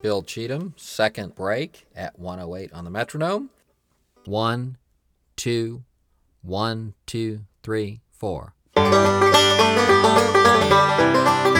Bill Cheatham, second break at 108 on the metronome. 1, 2, 1, 2, 3, 4.